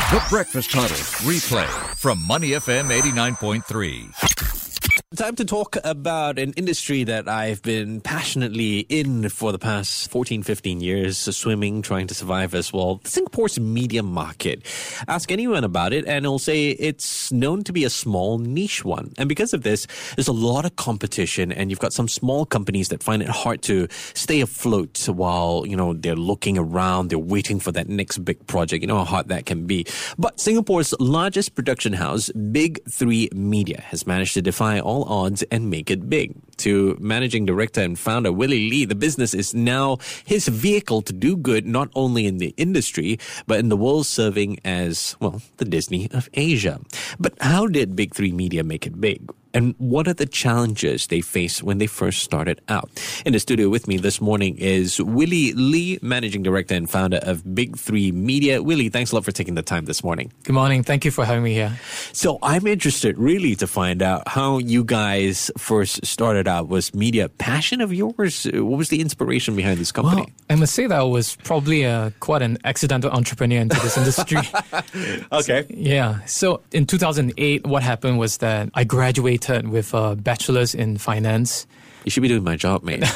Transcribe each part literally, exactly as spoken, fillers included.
The Breakfast Huddle replay from Money F M eighty-nine point three. Time to talk about an industry that I've been passionately in for the past fourteen, fifteen years, swimming, trying to survive as well. Singapore's media market. Ask anyone about it and it'll say it's known to be a small niche one. And because of this, there's a lot of competition and you've got some small companies that find it hard to stay afloat while, you know, they're looking around, they're waiting for that next big project. You know how hard that can be. But Singapore's largest production house, Big Three Media, has managed to defy all odds and make it big. To managing director and founder Willie Lee, the business is now his vehicle to do good not only in the industry, but in the world, serving as, well, the Disney of Asia. But how did Big Three Media make it big? And what are the challenges they faced when they first started out? In the studio with me this morning is Willie Lee, Managing Director and founder of Big Three Media. Willie, thanks a lot for taking the time this morning. Good morning. Thank you for having me here. So I'm interested really to find out how you guys first started out. Was media passion of yours? What was the inspiration behind this company? Well, I must say that I was probably uh, quite an accidental entrepreneur into this industry. Okay. So, yeah. So in two thousand eight, what happened was that I graduated with a bachelor's in finance. You should be doing my job, mate.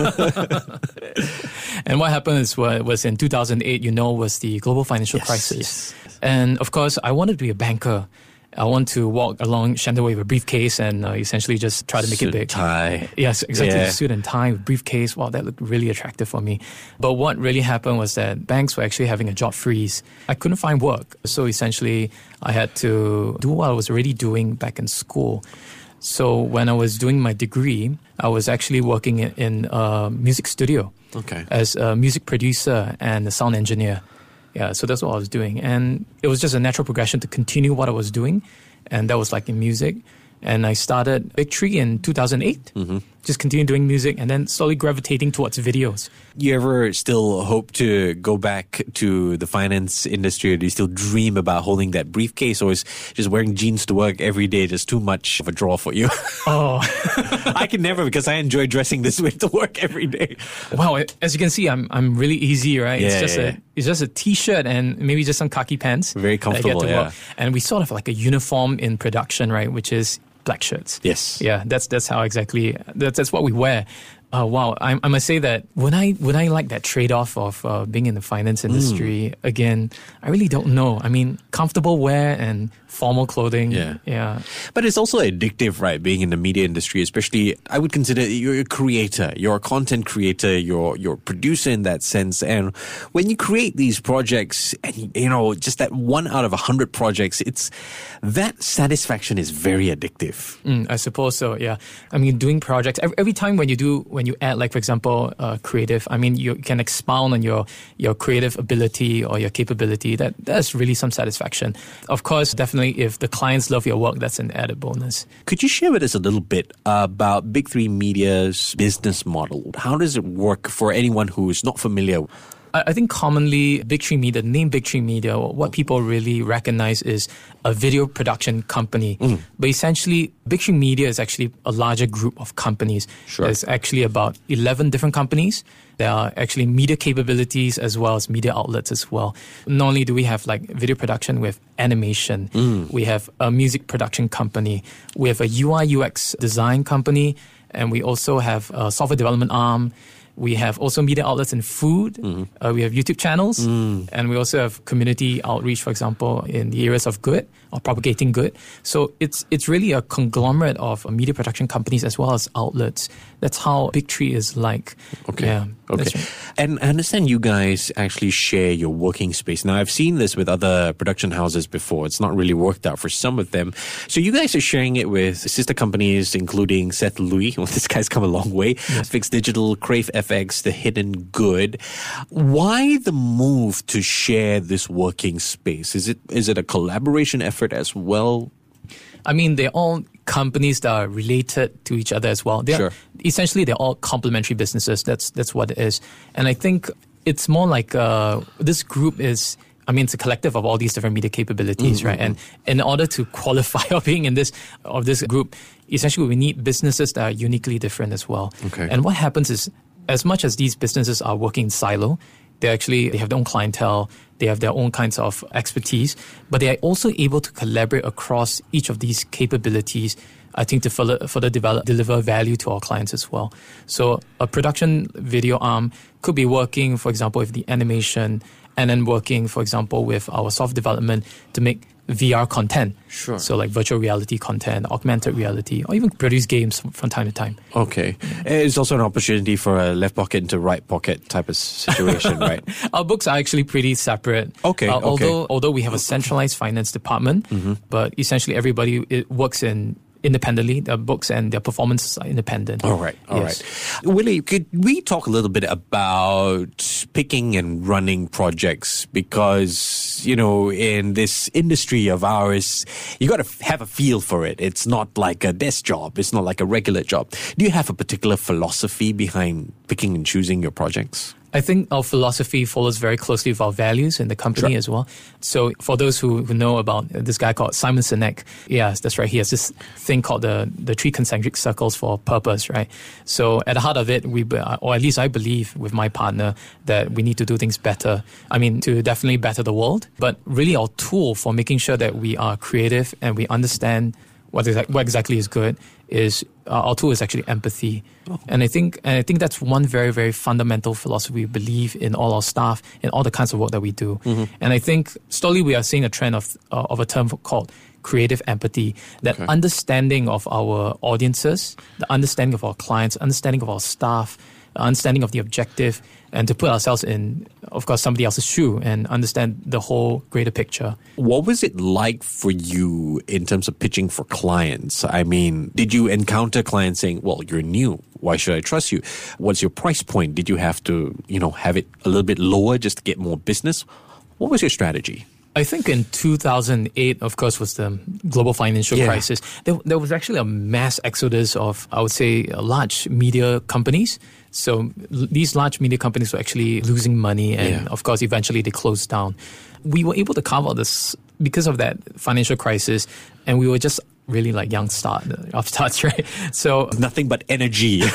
And what happened is what was in two thousand eight, you know, was the global financial yes, crisis. Yes. And of course, I wanted to be a banker. I want to walk along Shenton Way with a briefcase and uh, essentially just try to make suit it big. Tie. Yes, exactly. Yeah. Suit and tie with briefcase. Wow, that looked really attractive for me. But what really happened was that banks were actually having a job freeze. I couldn't find work. So essentially, I had to do what I was already doing back in school. So when I was doing my degree, I was actually working in, in a music studio okay. as a music producer and a sound engineer. Yeah, so that's what I was doing. And it was just a natural progression to continue what I was doing. And that was like in music. And I started Big Three in two thousand eight. Mm-hmm. Just continued doing music and then slowly gravitating towards videos. You ever still hope to go back to the finance industry, or do you still dream about holding that briefcase, or is just wearing jeans to work every day just too much of a draw for you? Oh. I can never, because I enjoy dressing this way to work every day. Wow, as you can see, I'm I'm really easy, right? Yeah, it's just yeah. a it's just a t-shirt and maybe just some khaki pants. Very comfortable, that I get to yeah. work. And we sort of like a uniform in production, right? Which is black shirts. Yes. Yeah, that's that's how exactly that's that's what we wear. Uh, wow, I, I must say that when I when I like that trade-off of uh, being in the finance industry, mm. again, I really don't know. I mean, comfortable wear and formal clothing. Yeah. Yeah. But it's also addictive, right, being in the media industry, especially, I would consider you're a creator, you're a content creator, you're, you're a producer in that sense. And when you create these projects and, you know, just that one out of a hundred projects, it's, that satisfaction is very addictive. Mm, I suppose so, yeah. I mean, doing projects, every, every time when you do, when you add, like, for example, uh, creative, I mean, you can expound on your, your creative ability or your capability. That That's really some satisfaction. Of course, definitely, if the clients love your work, that's an added bonus. Could you share with us a little bit about Big Three Media's business model? How does it work for anyone who is not familiar? I think commonly, Big Three Media, the name Big Three Media, what people really recognize is a video production company. Mm. But essentially, Big Three Media is actually a larger group of companies. Sure. There's actually about eleven different companies. There are actually media capabilities as well as media outlets as well. Not only do we have like video production with animation, mm. we have a music production company, we have a U I U X design company, and we also have a software development arm. We have also media outlets in food. Mm-hmm. Uh, we have YouTube channels. Mm. And we also have community outreach, for example, in the areas of good or propagating good. So it's it's really a conglomerate of media production companies as well as outlets. That's how Big Three is like. Okay. Yeah, okay. Right. And I understand you guys actually share your working space. Now, I've seen this with other production houses before. It's not really worked out for some of them. So you guys are sharing it with sister companies, including Seth Louis. Well, this guy's come a long way. Yes. Fix Digital, Crave F X, The Hidden Good. Why the move to share this working space? Is it is it a collaboration effort as well? I mean, they're all companies that are related to each other as well. They're, sure. Essentially, they're all complementary businesses. That's that's what it is. And I think it's more like uh, this group is, I mean, it's a collective of all these different media capabilities, mm-hmm. right? And in order to qualify of being in this of this group, essentially, we need businesses that are uniquely different as well. Okay. And what happens is, as much as these businesses are working in silo, They actually they have their own clientele. They have their own kinds of expertise, but they are also able to collaborate across each of these capabilities, I think, to further, further develop, deliver value to our clients as well. So a production video arm could be working, for example, with the animation, and then working, for example, with our soft development to make V R content. Sure. So like virtual reality content, augmented reality, or even produce games from time to time. Okay. It's also an opportunity for a left pocket into right pocket type of situation, right? Our books are actually pretty separate. Okay, Uh, okay. although, although we have a centralized finance department, Mm-hmm. but essentially everybody it works in independently. Their books and their performances are independent. All right, all Yes. right. Willie, could we talk a little bit about picking and running projects? Because, you know, in this industry of ours, you got to f- have a feel for it. It's not like a desk job. It's not like a regular job. Do you have a particular philosophy behind picking and choosing your projects? I think our philosophy follows very closely with our values in the company Sure. as well. So for those who, who know about this guy called Simon Sinek, yes, that's right. He has this thing called the, the three concentric circles for purpose, right? So at the heart of it, we, be- or at least I believe with my partner, that we need to do things better. I mean, to definitely better the world, but really our tool for making sure that we are creative and we understand what, exac- what exactly is good is uh, our tool is actually empathy. Oh. And I think and I think that's one very, very fundamental philosophy we believe in all our staff, in all the kinds of work that we do. Mm-hmm. And I think slowly we are seeing a trend of uh, of a term called creative empathy, that Okay. understanding of our audiences, the understanding of our clients, understanding of our staff, understanding of the objective, and to put ourselves in, of course, somebody else's shoe and understand the whole greater picture. What was it like for you in terms of pitching for clients? I mean, did you encounter clients saying, well, you're new, why should I trust you? What's your price point? Did you have to, you know, have it a little bit lower just to get more business? What was your strategy? I think in two thousand eight, of course, was the global financial Yeah. crisis. There, there was actually a mass exodus of, I would say, large media companies. So l- these large media companies were actually losing money, and Yeah. of course, eventually they closed down. We were able to carve out this because of that financial crisis, and we were just really like young start upstarts, right? So Nothing but energy.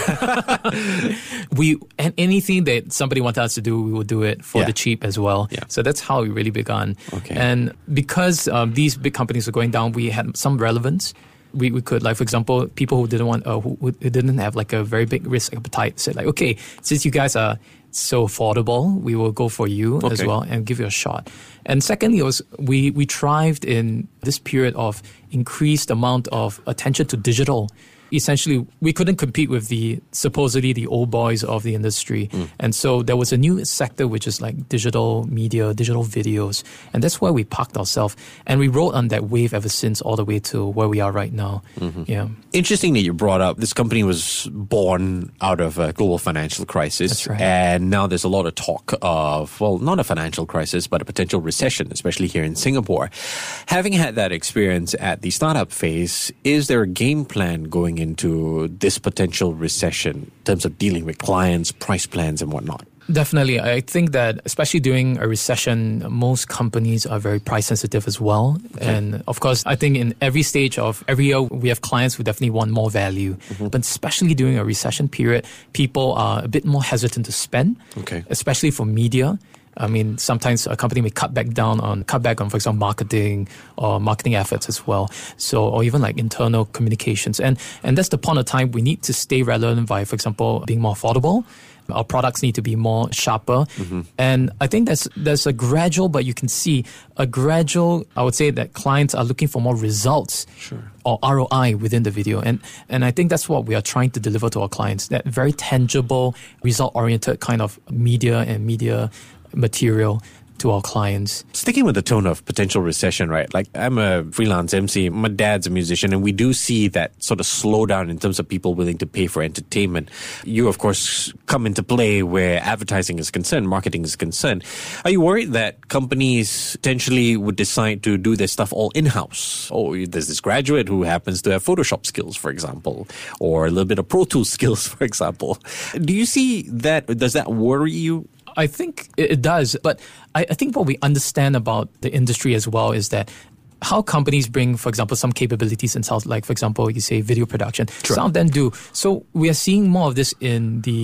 we and anything that somebody wanted us to do, we would do it for Yeah. the cheap as well. Yeah. So that's how we really began. Okay. And because um, these big companies were going down, we had some relevance. We we could, like, for example, people who didn't want uh, who, who didn't have like a very big risk appetite said like, okay, since you guys are so affordable, we will go for you as Okay. well and give you a shot. And secondly, it was we we thrived in this period of increased amount of attention to digital. Essentially, we couldn't compete with the supposedly the old boys of the industry. Mm. And so there was a new sector, which is like digital media, digital videos. And that's where we parked ourselves. And we rode on that wave ever since, all the way to where we are right now. Mm-hmm. Yeah. Interesting that you brought up this company was born out of a global financial crisis. That's right. And now there's a lot of talk of, well, not a financial crisis, but a potential recession, especially here in Singapore. Having had that experience at the startup phase, is there a game plan going into this potential recession in terms of dealing with clients, price plans, and whatnot? Definitely. I think that especially during a recession, most companies are very price sensitive as well. Okay. And of course, I think in every stage of every year, we have clients who definitely want more value. Mm-hmm. But especially during a recession period, people are a bit more hesitant to spend, Okay. especially for media. I mean, sometimes a company may cut back down on, cut back on, for example, marketing or marketing efforts as well. So, or even like internal communications. And, and that's the point of time we need to stay relevant by, for example, being more affordable. Our products need to be more sharper. Mm-hmm. And I think there's, there's a gradual, but you can see a gradual, I would say that clients are looking for more results. Sure. Or R O I within the video. And and I think that's what we are trying to deliver to our clients, that very tangible, result-oriented kind of media and media material to our clients. Sticking with the tone of potential recession, right? Like, I'm a freelance M C, my dad's a musician, and we do see that sort of slowdown in terms of people willing to pay for entertainment. You, of course, come into play where advertising is concerned, marketing is concerned. Are you worried that companies potentially would decide to do their stuff all in-house? Oh, there's this graduate who happens to have Photoshop skills, for example, or a little bit of Pro Tools skills, for example. Do you see that? Does that worry you? I think it it does, but I, I think what we understand about the industry as well is that how companies bring, for example, some capabilities in South, like, for example, you say video production. Sure. Some of them do. So we are seeing more of this in the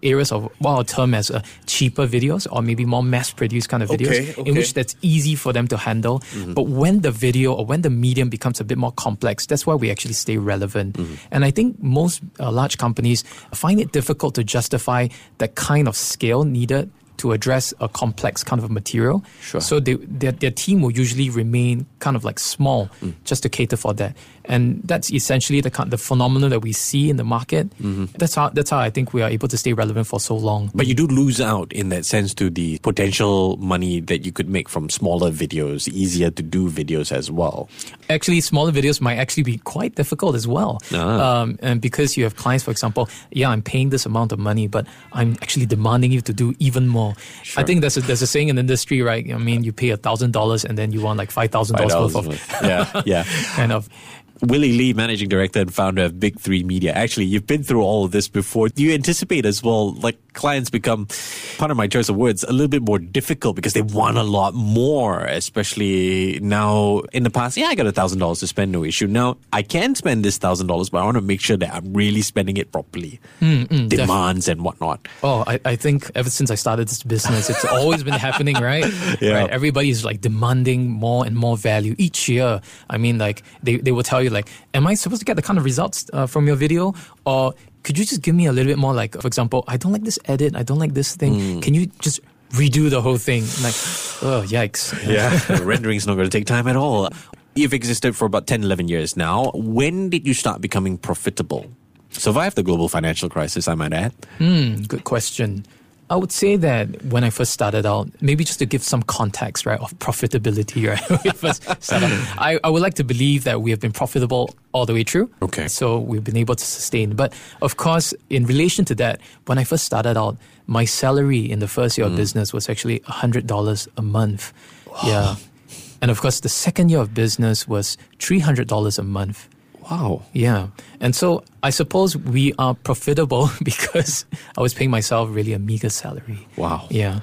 areas of what I'll term as uh, cheaper videos or maybe more mass-produced kind of videos Okay, okay. in which that's easy for them to handle. Mm-hmm. But when the video or when the medium becomes a bit more complex, that's why we actually stay relevant. Mm-hmm. And I think most uh, large companies find it difficult to justify that kind of scale needed to address a complex kind of material. Sure. So they, their, their team will usually remain kind of like small mm. just to cater for that. And that's essentially the the phenomenon that we see in the market. Mm-hmm. That's how that's how I think we are able to stay relevant for so long. But you do lose out in that sense to the potential money that you could make from smaller videos, easier to do videos as well. Actually, smaller videos might actually be quite difficult as well. Ah. Um, and because you have clients, for example, yeah, I'm paying this amount of money, but I'm actually demanding you to do even more. Sure. I think there's a, there's a saying in the industry, right? I mean, you pay one thousand dollars and then you want like five thousand dollars worth of... yeah, yeah. kind of... Willie Lee, managing director and founder of Big Three Media. Actually, you've been through all of this before. Do you anticipate as well, like clients become, pardon my choice of words, a little bit more difficult because they want a lot more, especially now in the past? Yeah, I got a thousand dollars to spend, no issue. Now, I can spend this thousand dollars, but I want to make sure that I'm really spending it properly. Mm, mm, Demands def- and whatnot. Oh, I, I think ever since I started this business, it's always been happening, right? Yeah. Right. Everybody is like demanding more and more value each year. I mean, like they, they will tell you like, am I supposed to get the kind of results uh, from your video? Or could you just give me a little bit more, like, for example, I don't like this edit, I don't like this thing. Mm. Can you just redo the whole thing? I'm like, oh, yikes. Yeah, the rendering's not going to take time at all. You've existed for about ten, eleven years now. When did you start becoming profitable? Survived the global financial crisis, I might add. Hmm, good question. I would say that when I first started out, maybe just to give some context, right, of profitability, right, when we first started out, I, I would like to believe that we have been profitable all the way through. Okay. So we've been able to sustain. But of course, in relation to that, when I first started out, my salary in the first year mm. of business was actually one hundred dollars a month. Wow. Yeah. And of course, the second year of business was three hundred dollars a month. Wow. Yeah. And so I suppose we are profitable because I was paying myself really a meager salary. Wow. Yeah.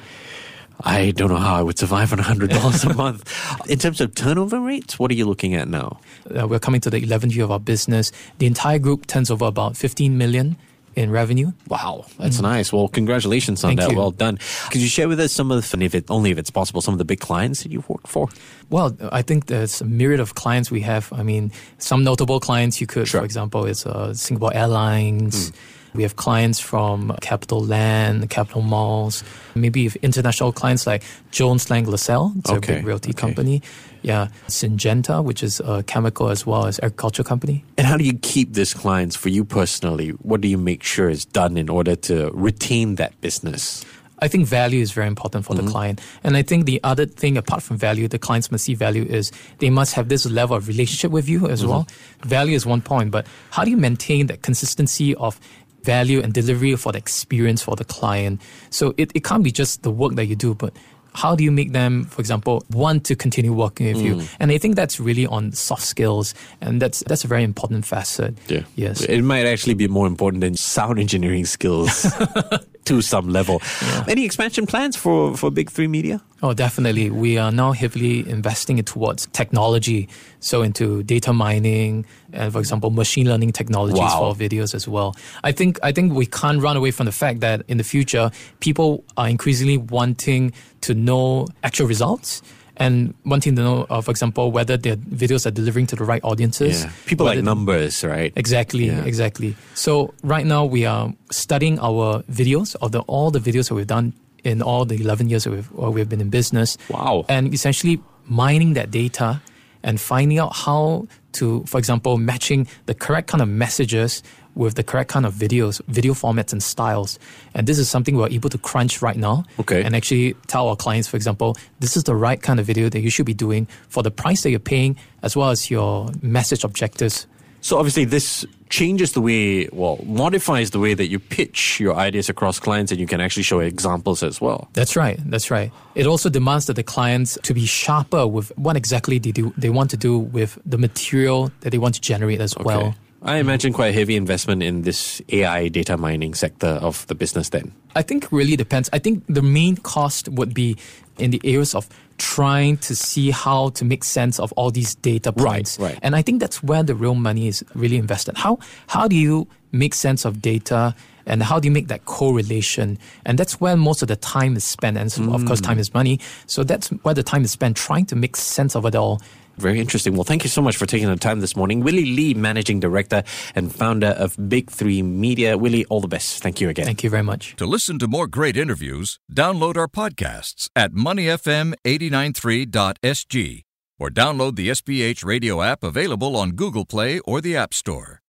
I don't know how I would survive on one hundred dollars a month. In terms of turnover rates, what are you looking at now? Uh, we're coming to the eleventh year of our business. The entire group turns over about fifteen million in revenue. Wow, that's mm. nice. Well, congratulations on Thank that. You. Well done. Could you share with us some of, and if it, only if it's possible, some of the big clients that you've worked for? Well, I think there's a myriad of clients we have. I mean, some notable clients you could, sure. for example, it's uh, Singapore Airlines. Mm. We have clients from Capital Land, Capital Malls, maybe if international clients like Jones Lang LaSalle, it's okay. a big realty okay. company. Yeah, Syngenta, which is a chemical as well as agriculture company. And how do you keep these clients for you personally? What do you make sure is done in order to retain that business? I think value is very important for mm-hmm. the client. And I think the other thing, apart from value, the clients must see value is they must have this level of relationship with you as mm-hmm. well. Value is one point, but how do you maintain that consistency of value and delivery for the experience for the client? So it, it can't be just the work that you do, but how do you make them, for example, want to continue working with mm. you? And I think that's really on soft skills, and that's that's a very important facet. Yeah. Yes. It might actually be more important than sound engineering skills to some level. Yeah. Any expansion plans for, for Big Three Media? Oh, definitely. We are now heavily investing towards technology, so into data mining and, for example, machine learning technologies wow. for our videos as well. I think I think we can't run away from the fact that in the future, people are increasingly wanting to know actual results and wanting to know, uh, for example, whether their videos are delivering to the right audiences. Yeah. People like numbers, right? Exactly, yeah. exactly. So right now we are studying our videos, of the, all the videos that we've done in all the eleven years that we've, we've been in business. Wow. And essentially mining that data and finding out how to, for example, matching the correct kind of messages with the correct kind of videos, video formats and styles. And this is something we're able to crunch right now. Okay. And actually tell our clients, for example, this is the right kind of video that you should be doing for the price that you're paying, as well as your message objectives. So obviously this changes the way, well, modifies the way that you pitch your ideas across clients, and you can actually show examples as well. That's right. That's right. It also demands that the clients to be sharper with what exactly they do, they want to do with the material that they want to generate as okay. well. I imagine quite a heavy investment in this A I data mining sector of the business then. I think it really depends. I think the main cost would be in the areas of trying to see how to make sense of all these data points. Right, right. And I think that's where the real money is really invested. How how do you make sense of data? And how do you make that correlation? And that's where most of the time is spent. And so, of course, time is money. So that's where the time is spent trying to make sense of it all. Very interesting. Well, thank you so much for taking the time this morning. Willie Lee, Managing Director and founder of Big Three Media. Willie, all the best. Thank you again. Thank you very much. To listen to more great interviews, download our podcasts at money f m eight nine three dot s g or download the S P H radio app available on Google Play or the App Store.